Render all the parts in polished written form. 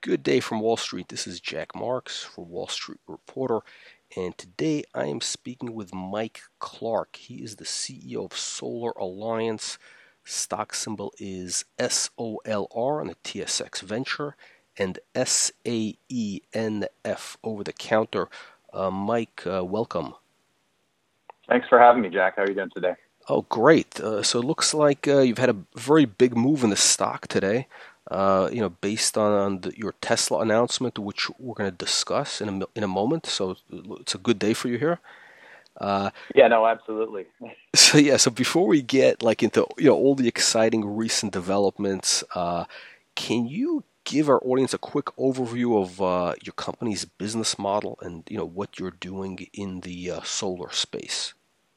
Good day from Wall Street. This is Jack Marks for Wall Street Reporter, and today I am speaking with Mike Clark. He is the CEO of Solar Alliance. Stock symbol is SOLR on the TSX Venture and SAENF over the counter. Mike, welcome. Thanks for having me, Jack. How are you doing today? Oh, great. So it looks like you've had a very big move in the stock today. Based on your Tesla announcement, which we're going to discuss in a moment. So it's a good day for you here. Absolutely. So before we get into all the exciting recent developments, can you give our audience a quick overview of your company's business model and what you're doing in the solar space?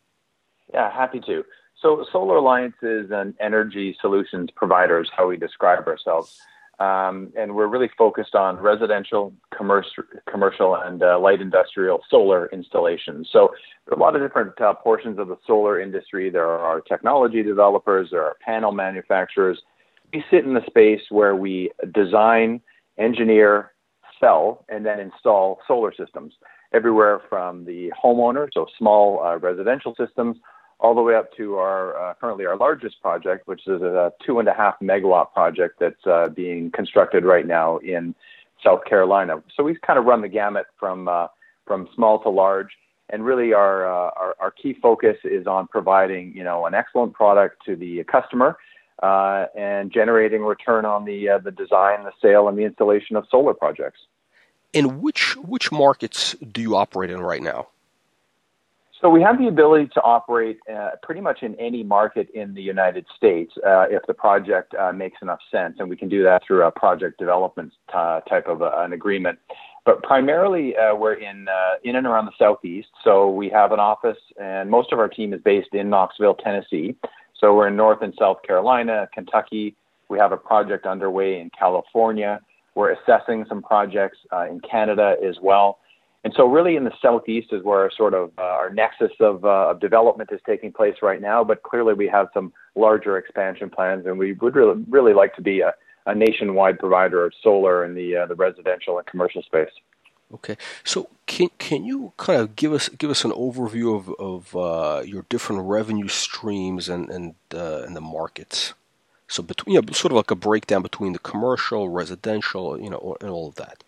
Yeah, happy to. So Solar Alliance is an energy solutions provider, is how we describe ourselves. And we're really focused on residential, commercial, and light industrial solar installations. So there are a lot of different portions of the solar industry. There are technology developers, there are panel manufacturers. We sit in the space where we design, engineer, sell, and then install solar systems, everywhere from the homeowner, so small residential systems, all the way up to our currently our largest project, which is a 2.5 megawatt project that's being constructed right now in South Carolina. So we kind of run the gamut from small to large, and really our key focus is on providing an excellent product to the customer and generating return on the design, the sale, and the installation of solar projects. And which markets do you operate in right now? So we have the ability to operate pretty much in any market in the United States if the project makes enough sense, and we can do that through a project development type of an agreement. But primarily, we're in and around the Southeast. So we have an office, and most of our team is based in Knoxville, Tennessee. So we're in North and South Carolina, Kentucky. We have a project underway in California. We're assessing some projects in Canada as well. And so really in the Southeast is where our nexus of development is taking place right now, but clearly we have some larger expansion plans, and we would really like to be a nationwide provider of solar in the residential and commercial space. Okay, so can you kind of give us an overview of your different revenue streams and the markets? So between sort of like a breakdown between the commercial, residential, and all of that.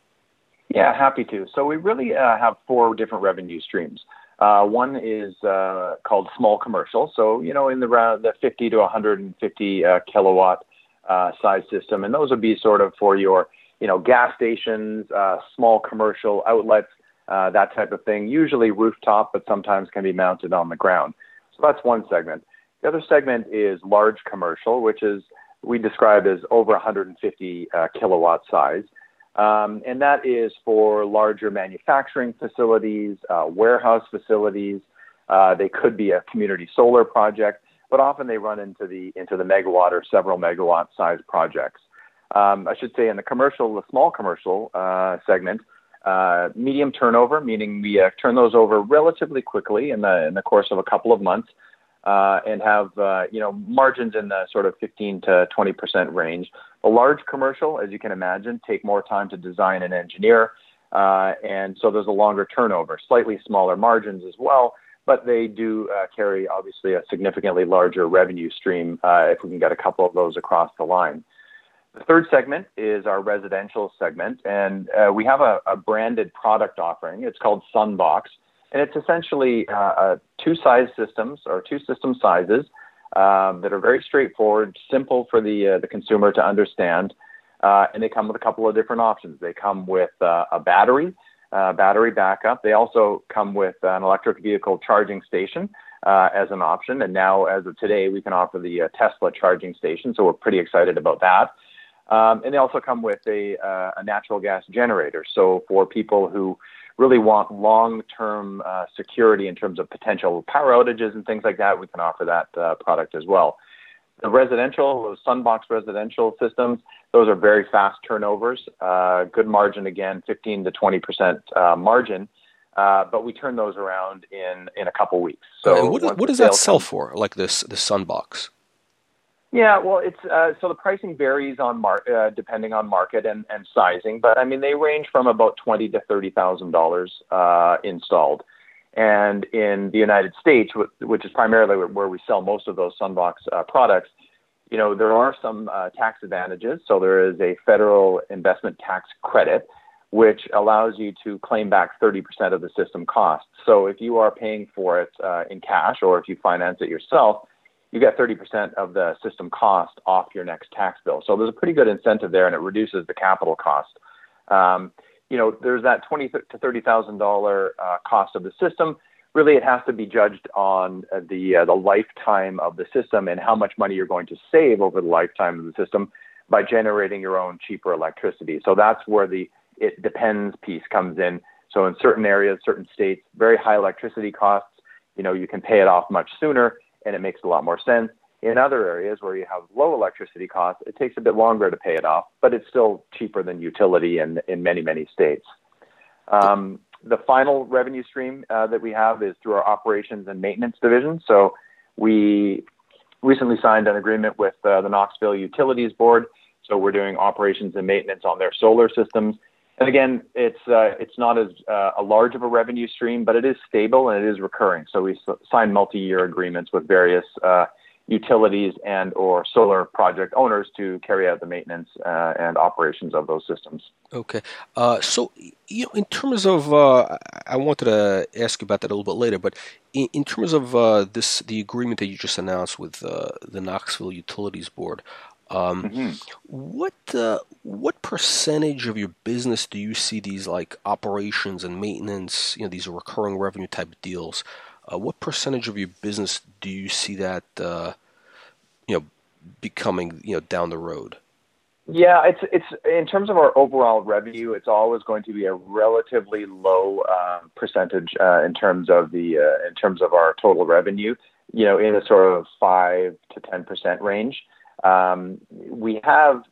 Yeah, happy to. So we really have 4 different revenue streams. One is called small commercial. So, in the 50 to 150 kilowatt size system. And those would be sort of for your, gas stations, small commercial outlets, that type of thing. Usually rooftop, but sometimes can be mounted on the ground. So that's one segment. The other segment is large commercial, which is we describe as over 150 kilowatt size. And that is for larger manufacturing facilities, warehouse facilities. They could be a community solar project, but often they run into the megawatt or several megawatt size projects. I should say in the small commercial segment, medium turnover, meaning we turn those over relatively quickly in the course of a couple of months. And have margins in the sort of 15 to 20% range. A large commercial, as you can imagine, take more time to design and engineer, and so there's a longer turnover, slightly smaller margins as well, but they do carry obviously a significantly larger revenue stream if we can get a couple of those across the line. The third segment is our residential segment, and we have a branded product offering. It's called Sunbox. And it's essentially 2 size systems or 2 system sizes that are very straightforward, simple for the consumer to understand, and they come with a couple of different options. They come with a battery backup. They also come with an electric vehicle charging station as an option. And now, as of today, we can offer the Tesla charging station, so we're pretty excited about that. And they also come with a natural gas generator. So for people who really want long-term security in terms of potential power outages and things like that, we can offer that product as well. The Sunbox residential systems, those are very fast turnovers, good margin again, 15 to 20% margin, but we turn those around in a couple weeks. So what does that sell for, like the Sunbox? Yeah, well, it's so the pricing varies on depending on market and sizing, but I mean they range from about $20,000 to $30,000 installed. And in the United States, which is primarily where we sell most of those Sunbox products, you know, there are some tax advantages. So there is a federal investment tax credit, which allows you to claim back 30% of the system cost. So if you are paying for it in cash, or if you finance it yourself, you get 30% of the system cost off your next tax bill. So there's a pretty good incentive there, and it reduces the capital cost. You know, there's that $20,000 to $30,000 cost of the system. Really, it has to be judged on the lifetime of the system and how much money you're going to save over the lifetime of the system by generating your own cheaper electricity. So that's where the it depends piece comes in. So in certain areas, certain states, very high electricity costs, you know, you can pay it off much sooner, and it makes a lot more sense. In other areas where you have low electricity costs, it takes a bit longer to pay it off, but it's still cheaper than utility in many, many states. The final revenue stream that we have is through our operations and maintenance division. So we recently signed an agreement with the Knoxville Utilities Board. So we're doing operations and maintenance on their solar systems. And again, it's not as a large of a revenue stream, but it is stable and it is recurring. So we signed multi-year agreements with various utilities and or solar project owners to carry out the maintenance and operations of those systems. Okay. So, you know, in terms of, I wanted to ask you about that a little bit later, but in terms of the agreement that you just announced with the Knoxville Utilities Board, what percentage of your business do you see these like operations and maintenance, you know, these recurring revenue type deals? What percentage of your business do you see that, you know, becoming, you know, down the road? Yeah, it's in terms of our overall revenue, it's always going to be a relatively low percentage in terms of our total revenue. You know, in a sort of 5 to 10% range. We have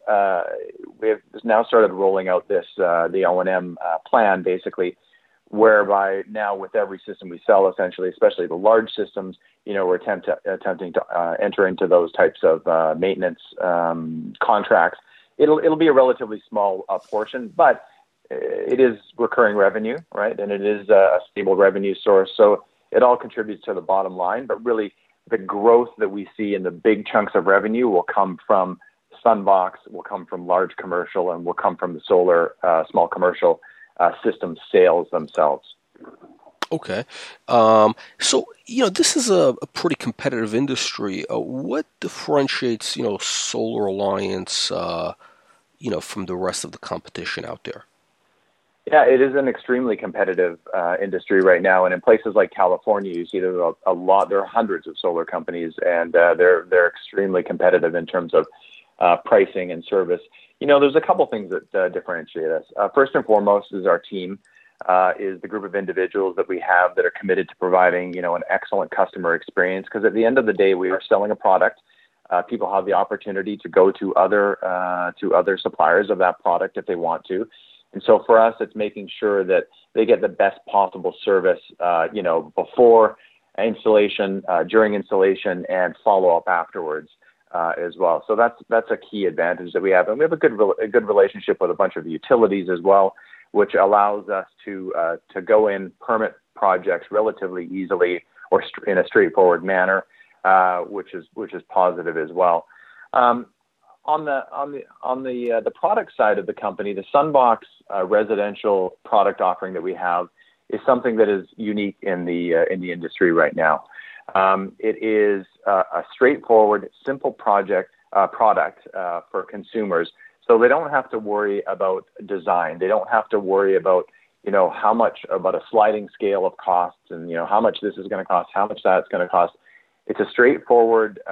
now started rolling out this the O&M plan, basically, whereby now with every system we sell, essentially, especially the large systems, you know, we're attempting to enter into those types of maintenance contracts. It'll be a relatively small portion, but it is recurring revenue, right? And it is a stable revenue source, so it all contributes to the bottom line. But really, the growth that we see in the big chunks of revenue will come from Sunbox, will come from large commercial, and will come from the solar small commercial system sales themselves. Okay. So, you know, this is a pretty competitive industry. What differentiates, you know, Solar Alliance, you know, from the rest of the competition out there? Yeah, it is an extremely competitive industry right now, and in places like California, you see there's a lot. There are hundreds of solar companies, and they're extremely competitive in terms of pricing and service. You know, there's a couple things that differentiate us. First and foremost is our team, is the group of individuals that we have that are committed to providing, you know, an excellent customer experience. Because at the end of the day, we are selling a product. People have the opportunity to go to other suppliers of that product if they want to. And so for us, it's making sure that they get the best possible service, you know, before installation, during installation, and follow up afterwards as well. So that's a key advantage that we have, and we have a good relationship with a bunch of utilities as well, which allows us to go in permit projects relatively easily or in a straightforward manner, which is positive as well. On the product side of the company, the Sunbox residential product offering that we have is something that is unique in the industry right now. It is a straightforward, simple product for consumers, so they don't have to worry about design. They don't have to worry about, you know, how much about a sliding scale of costs and, you know, how much this is going to cost, how much that's going to cost. It's a straightforward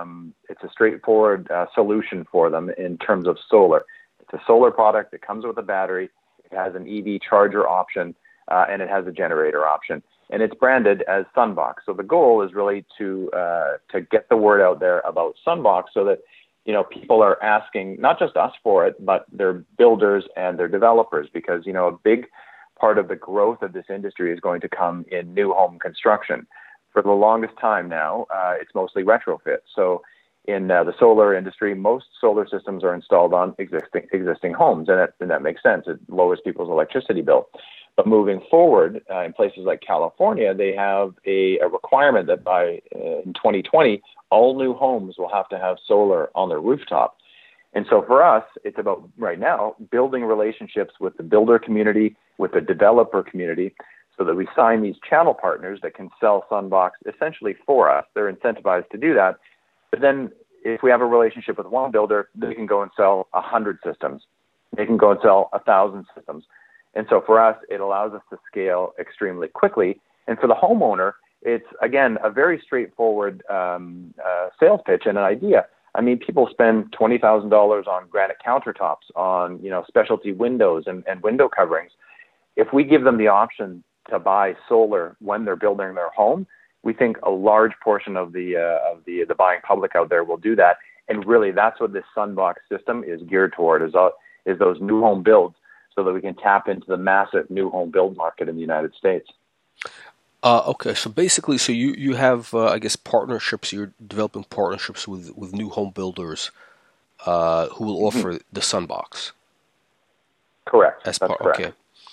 solution for them in terms of solar. It's a solar product that comes with a battery. It has an EV charger option, and it has a generator option, and it's branded as Sunbox. So the goal is really to get the word out there about Sunbox, so that, you know, people are asking not just us for it, but their builders and their developers, because, you know, a big part of the growth of this industry is going to come in new home construction. For the longest time now, it's mostly retrofit. So in the solar industry, most solar systems are installed on existing homes, and that makes sense. It lowers people's electricity bill. But moving forward, in places like California, they have a requirement that by in 2020, all new homes will have to have solar on their rooftop. And so for us, it's about right now building relationships with the builder community, with the developer community, so that we sign these channel partners that can sell Sunbox essentially for us. They're incentivized to do that. But then if we have a relationship with one builder, they can go and sell 100 systems. They can go and sell 1,000 systems. And so for us, it allows us to scale extremely quickly. And for the homeowner, it's, again, a very straightforward sales pitch and an idea. I mean, people spend $20,000 on granite countertops, on specialty windows and window coverings. If we give them the option to buy solar when they're building their home, we think a large portion of the buying public out there will do that. And really, that's what this Sunbox system is geared toward, is those new home builds, so that we can tap into the massive new home build market in the United States. Okay, so basically, you have, I guess, partnerships. You're developing partnerships with new home builders who will offer the Sunbox. Correct. That's correct. Okay.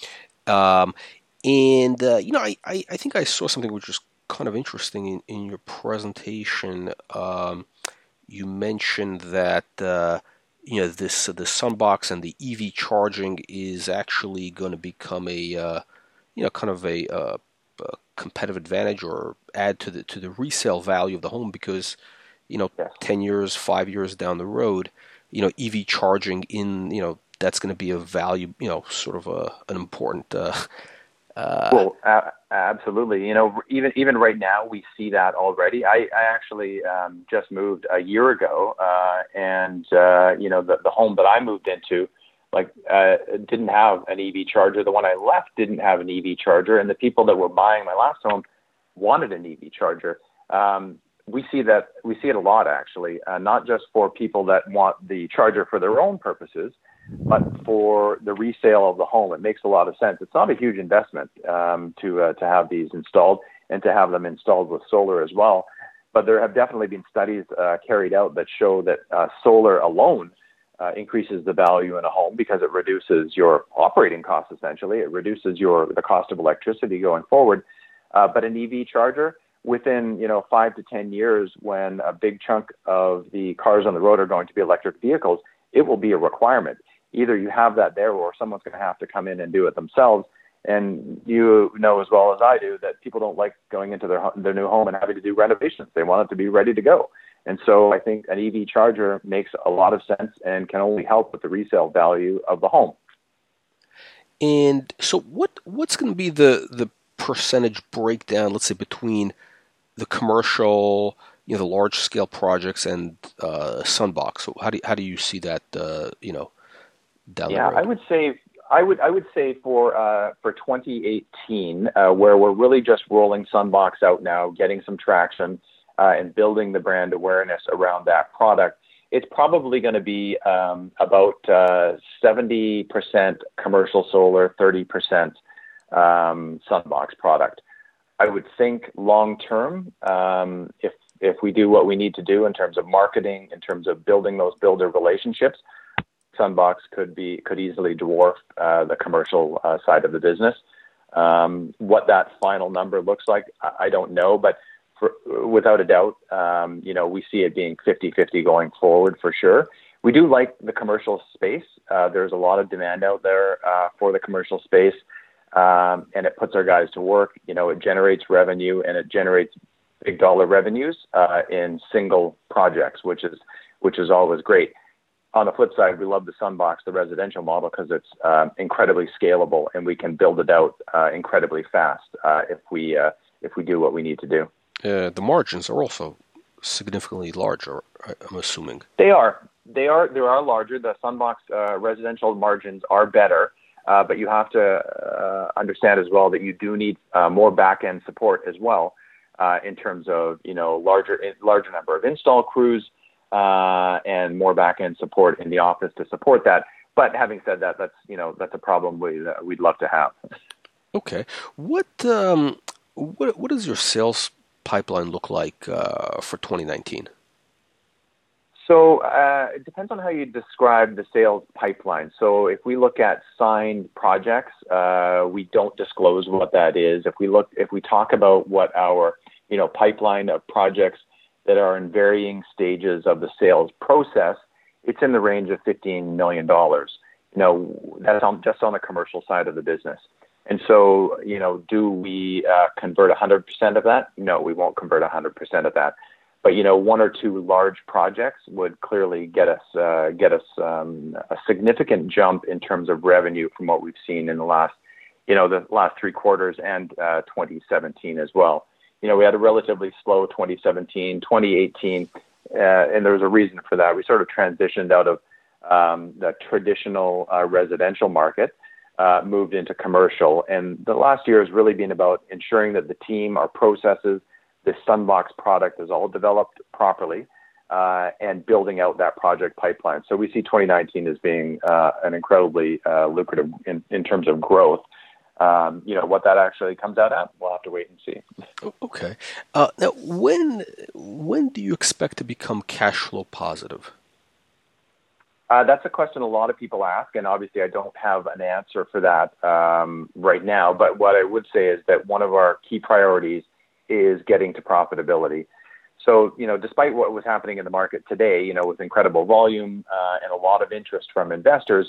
I think I saw something which was kind of interesting in your presentation. You mentioned that the Sunbox and the EV charging is actually going to become a kind of a competitive advantage or add to the resale value of the home, because 10 years, 5 years down the road, EV charging that's going to be a value, sort of an important. Well, absolutely. Even right now, we see that already. I actually just moved a year ago, and the home that I moved into, didn't have an EV charger. The one I left didn't have an EV charger, and the people that were buying my last home wanted an EV charger. We see it a lot, actually, not just for people that want the charger for their own purposes, but for the resale of the home. It makes a lot of sense. It's not a huge investment to have these installed, and to have them installed with solar as well. But there have definitely been studies carried out that show that solar alone increases the value in a home, because it reduces your operating costs. Essentially, it reduces the cost of electricity going forward. But an EV charger, within 5 to 10 years, when a big chunk of the cars on the road are going to be electric vehicles, it will be a requirement. Either you have that there, or someone's going to have to come in and do it themselves. And you know as well as I do that people don't like going into their new home and having to do renovations. They want it to be ready to go. And so I think an EV charger makes a lot of sense and can only help with the resale value of the home. And so what's going to be the percentage breakdown, let's say, between the commercial, the large scale projects and Sunbox? So how do you see that down the road? Yeah, I would say for 2018, where we're really just rolling Sunbox out now, getting some traction, and building the brand awareness around that product, it's probably going to be about 70% commercial solar, 30% Sunbox product. I would think long term, if we do what we need to do in terms of marketing, in terms of building those builder relationships, Sunbox could easily dwarf the commercial side of the business. What that final number looks like, I don't know, but without a doubt, we see it being 50-50 going forward for sure. We do like the commercial space. There's a lot of demand out there for the commercial space, and it puts our guys to work. It generates revenue, and it generates big dollar revenues in single projects, which is always great. On the flip side, we love the Sunbox, the residential model, because it's incredibly scalable, and we can build it out incredibly fast if we do what we need to do. The margins are also significantly larger, I'm assuming. They are larger. The Sunbox residential margins are better, but you have to understand as well that you do need more back-end support as well, in terms of larger number of install crews and more back-end support in the office to support that. But having said that, that's a problem we'd love to have. Okay, what does your sales pipeline look like for 2019? So it depends on how you describe the sales pipeline. So if we look at signed projects, we don't disclose what that is. If we talk about what our pipeline of projects that are in varying stages of the sales process, it's in the range of $15 million. That's just on the commercial side of the business. And so, do we convert 100% of that? No, we won't convert 100% of that. But one or two large projects would clearly get us a significant jump in terms of revenue from what we've seen in the last 3 quarters and 2017 as well. We had a relatively slow 2017, 2018, and there was a reason for that. We sort of transitioned out of the traditional residential market, moved into commercial, and the last year has really been about ensuring that the team, our processes, this Sunbox product is all developed properly, and building out that project pipeline. So we see 2019 as being an incredibly lucrative in terms of growth. What that actually comes out at, we'll have to wait and see. Okay. Now, when do you expect to become cash flow positive? That's a question a lot of people ask, and obviously I don't have an answer for that right now. But what I would say is that one of our key priorities is getting to profitability. So, despite what was happening in the market today, with incredible volume and a lot of interest from investors,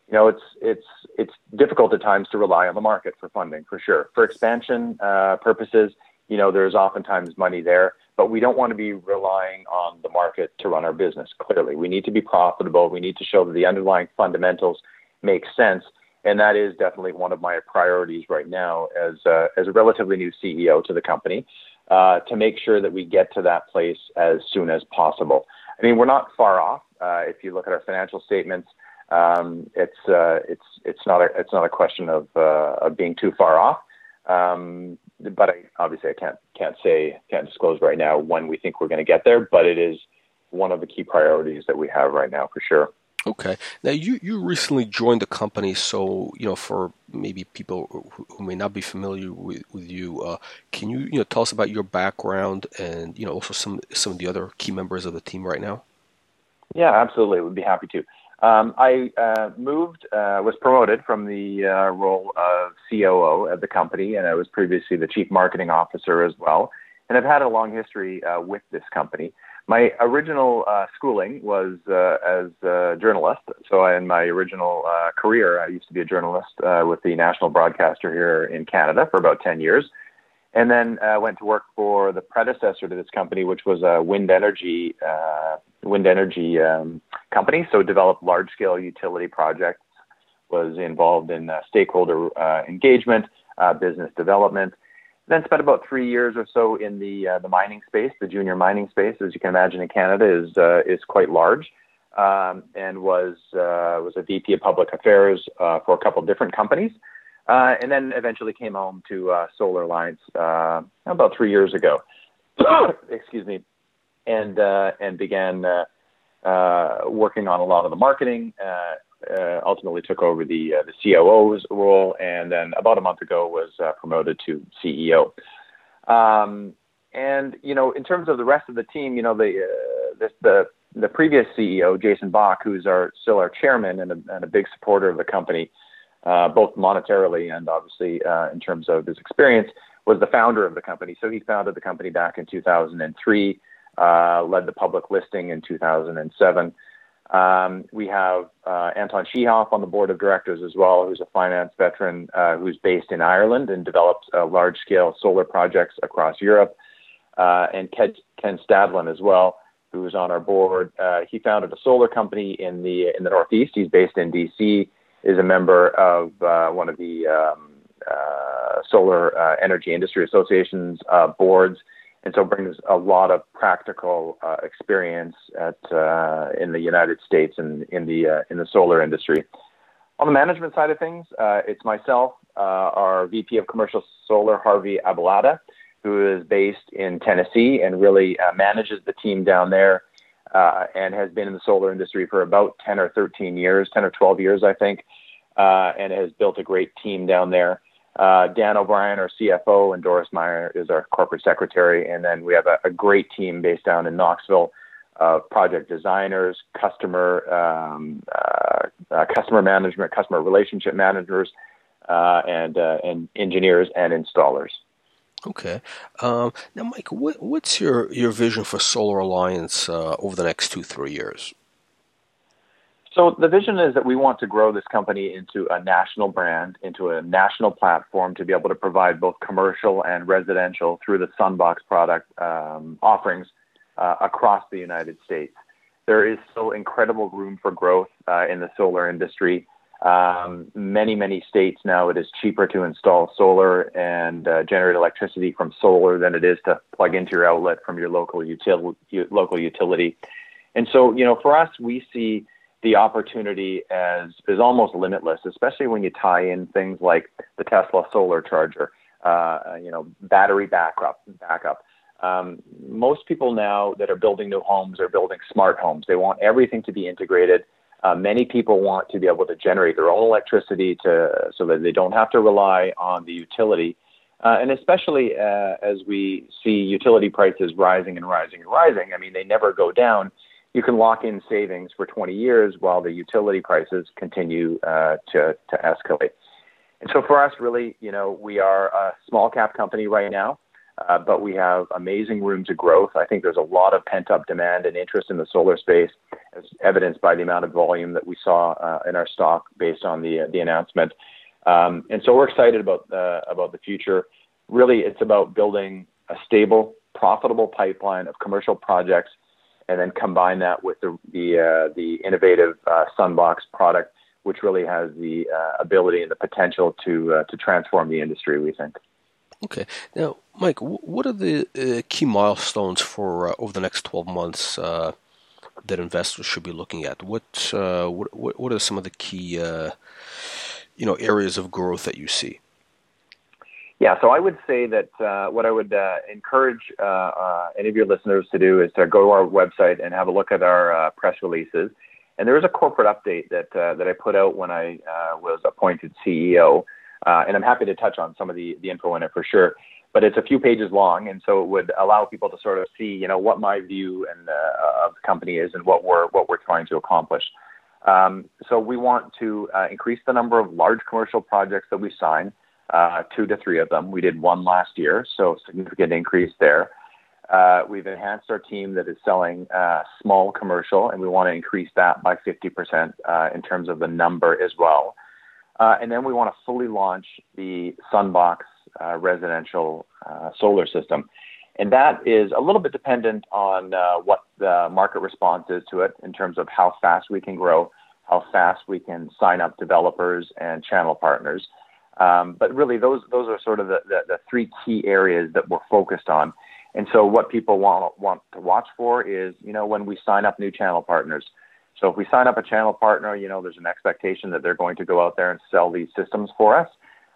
it's difficult at times to rely on the market for funding, for sure. For expansion purposes, there's oftentimes money there, but we don't want to be relying on the market to run our business. Clearly, we need to be profitable. We need to show that the underlying fundamentals make sense. And that is definitely one of my priorities right now as a relatively new CEO to the company, to make sure that we get to that place as soon as possible. I mean, we're not far off. If you look at our financial statements, it's not a question of being too far off. But obviously I can't disclose right now when we think we're going to get there. But it is one of the key priorities that we have right now for sure. Okay. Now, you recently joined the company, so, for maybe people who may not be familiar with you, can you, tell us about your background and, also some of the other key members of the team right now? Yeah, absolutely. We'd be happy to. I was promoted from the role of COO at the company, and I was previously the Chief Marketing Officer as well. And I've had a long history with this company. My original schooling was as a journalist. So in my original career, I used to be a journalist with the national broadcaster here in Canada for about 10 years. And then went to work for the predecessor to this company, which was a wind energy company. So developed large-scale utility projects, was involved in stakeholder engagement, business development. Then spent about 3 years or so in the mining space. The junior mining space, as you can imagine, in Canada is quite large, and was a VP of Public Affairs for a couple of different companies, and then eventually came home to Solar Alliance about 3 years ago. Excuse me, and began working on a lot of the marketing. Ultimately took over the COO's role, and then about a month ago was promoted to CEO. And in terms of the rest of the team, the previous CEO, Jason Bach, who's still our chairman and a big supporter of the company, both monetarily and obviously in terms of his experience, was the founder of the company. So he founded the company back in 2003, led the public listing in 2007. We have Anton Shehoff on the board of directors as well, who's a finance veteran who's based in Ireland and developed large-scale solar projects across Europe, and Ken Stadlin as well, who's on our board. He founded a solar company in the Northeast. He's based in D.C., is a member of one of the Solar Energy Industry Association's boards, and so brings a lot of practical experience in the United States and in the solar industry. On the management side of things, it's myself, our VP of Commercial Solar, Harvey Abalada, who is based in Tennessee and really manages the team down there, and has been in the solar industry for about 10 or 12 years, I think, and has built a great team down there. Dan O'Brien, our CFO, and Doris Meyer is our corporate secretary. And then we have a great team based down in Knoxville project designers, customer management, customer relationship managers, and engineers and installers. Okay. Now, Mike, what's your vision for Solar Alliance over the next 2-3 years? So the vision is that we want to grow this company into a national brand, into a national platform to be able to provide both commercial and residential through the Sunbox product offerings across the United States. There is still incredible room for growth in the solar industry. Many states now, it is cheaper to install solar and generate electricity from solar than it is to plug into your outlet from your local utility. And so, for us, we see the opportunity as almost limitless, especially when you tie in things like the Tesla solar charger, battery backup. Most people now that are building new homes are building smart homes. They want everything to be integrated. Many people want to be able to generate their own electricity so that they don't have to rely on the utility. And especially as we see utility prices rising and rising and rising, I mean, they never go down. You can lock in savings for 20 years while the utility prices continue to escalate. And so for us, really, we are a small cap company right now, but we have amazing rooms of growth. I think there's a lot of pent up demand and interest in the solar space, as evidenced by the amount of volume that we saw in our stock based on the announcement. And so we're excited about the future. Really, it's about building a stable, profitable pipeline of commercial projects, and then combine that with the innovative Sunbox product, which really has the ability and the potential to transform the industry, we think. Okay. Now, Mike, what are the key milestones for over the next 12 months that investors should be looking at? What are some of the key areas of growth that you see? Yeah, so I would say that what I would encourage any of your listeners to do is to go to our website and have a look at our press releases. And there is a corporate update that I put out when I was appointed CEO, and I'm happy to touch on some of the info in it for sure. But it's a few pages long, and so it would allow people to sort of see, what my view and of the company is and what we're trying to accomplish. So we want to increase the number of large commercial projects that we sign. 2 to 3 of them. We did 1 last year, so significant increase there. We've enhanced our team that is selling small commercial, and we want to increase that by 50% in terms of the number as well. And then we want to fully launch the Sunbox residential solar system. And that is a little bit dependent on what the market response is to it in terms of how fast we can grow, how fast we can sign up developers and channel partners. But really, those are sort of the 3 key areas that we're focused on. And so what people want to watch for is, when we sign up new channel partners. So if we sign up a channel partner, there's an expectation that they're going to go out there and sell these systems for us.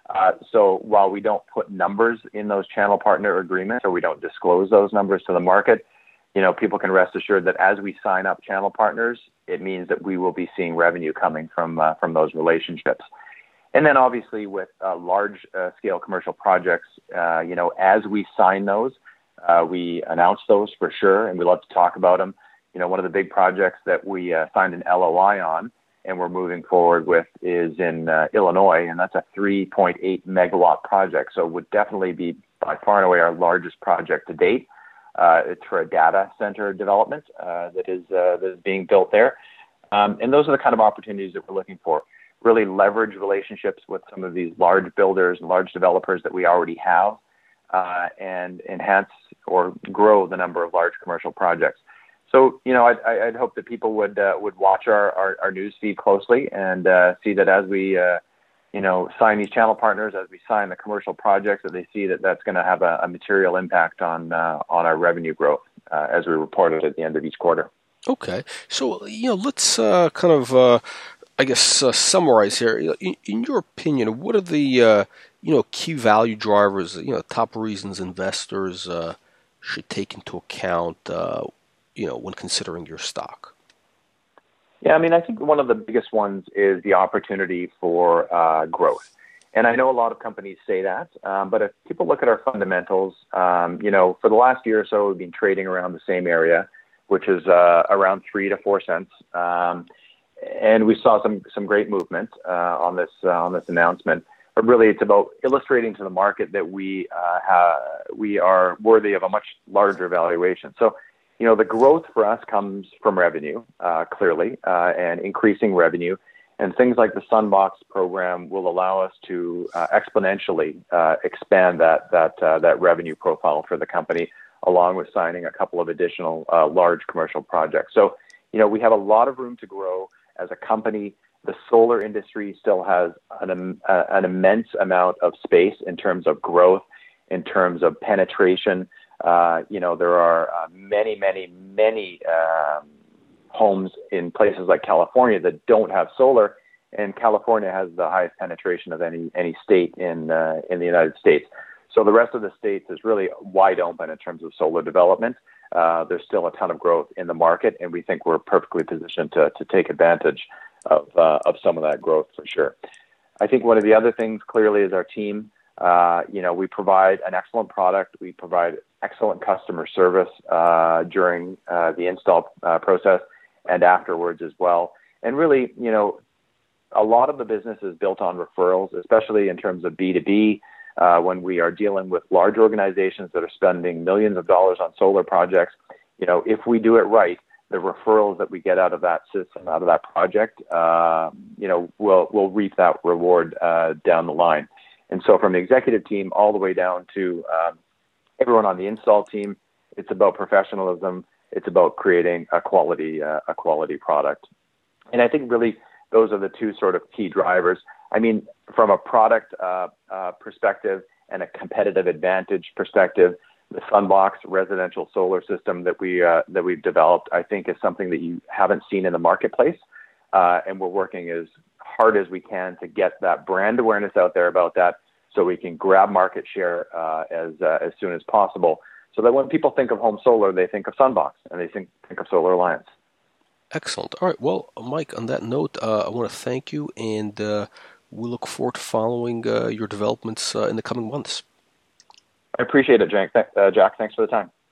So while we don't put numbers in those channel partner agreements, or we don't disclose those numbers to the market, people can rest assured that as we sign up channel partners, it means that we will be seeing revenue coming from those relationships. And then obviously with large scale commercial projects, as we sign those, we announce those for sure, and we love to talk about them. One of the big projects that we signed an LOI on and we're moving forward with is in Illinois, and that's a 3.8 megawatt project. So it would definitely be by far and away our largest project to date. It's for a data center development that is being built there. And those are the kind of opportunities that we're looking for. Really leverage relationships with some of these large builders and large developers that we already have, and enhance or grow the number of large commercial projects. So, I'd hope that people would watch our news feed closely and see that as we, sign these channel partners, as we sign the commercial projects, that they see that that's going to have a material impact on our revenue growth as we report it at the end of each quarter. Okay, so let's summarize here. In your opinion, what are the key value drivers? Top reasons investors should take into account when considering your stock? Yeah, I think one of the biggest ones is the opportunity for growth. And I know a lot of companies say that, but if people look at our fundamentals, for the last year or so, we've been trading around the same area. which is around 3 to 4 cents. And we saw some great movement on this announcement. But really, it's about illustrating to the market that we are worthy of a much larger valuation. So, the growth for us comes from revenue, clearly, and increasing revenue. And things like the Sunbox program will allow us to exponentially expand that revenue profile for the company, along with signing a couple of additional large commercial projects. So, we have a lot of room to grow as a company. The solar industry still has an immense amount of space in terms of growth, in terms of penetration. There are many homes in places like California that don't have solar, and California has the highest penetration of any state in the United States. So the rest of the states is really wide open in terms of solar development. There's still a ton of growth in the market, and we think we're perfectly positioned to take advantage of some of that growth for sure. I think one of the other things clearly is our team. We provide an excellent product. We provide excellent customer service during the install process and afterwards as well. And really, a lot of the business is built on referrals, especially in terms of B2B. When we are dealing with large organizations that are spending millions of dollars on solar projects, if we do it right, the referrals that we get out of that system, out of that project, we'll reap that reward down the line. And so from the executive team all the way down to everyone on the install team, it's about professionalism. It's about creating a quality product. And I think really those are the two sort of key drivers. I mean, from a product perspective and a competitive advantage perspective, the Sunbox residential solar system that we've developed, I think, is something that you haven't seen in the marketplace, and we're working as hard as we can to get that brand awareness out there about that, so we can grab market share as soon as possible, so that when people think of home solar, they think of Sunbox and they think of Solar Alliance. Excellent. All right. Well, Mike, on that note, I want to thank you, and we look forward to following your developments in the coming months. I appreciate it, Jack. Thanks for the time.